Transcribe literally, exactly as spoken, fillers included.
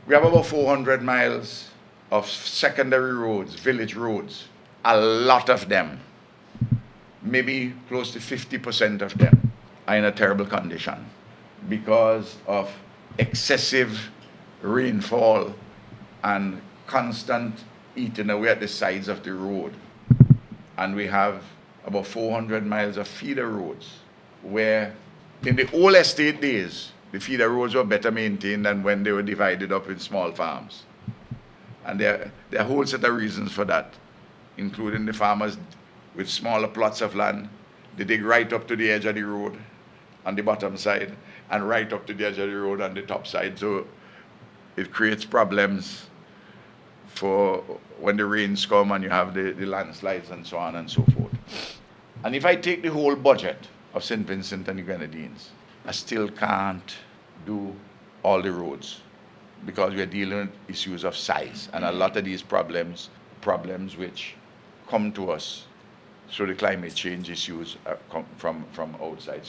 We have about four hundred miles of secondary roads, village roads. A lot of them, maybe close to fifty percent of them, are in a terrible condition because of excessive rainfall and constant eating away at the sides of the road. And we have about four hundred miles of feeder roads where in the old estate days, the feeder roads were better maintained than when they were divided up in small farms. And there, there are a whole set of reasons for that, including the farmers with smaller plots of land. They dig right up to the edge of the road on the bottom side and right up to the edge of the road on the top side. So it creates problems for when the rains come and you have the, the landslides and so on and so forth. And if I take the whole budget of Saint Vincent and the Grenadines, I still can't do all the roads because we are dealing with issues of size and a lot of these problems, problems which come to us through the climate change issues uh, come from, from outside.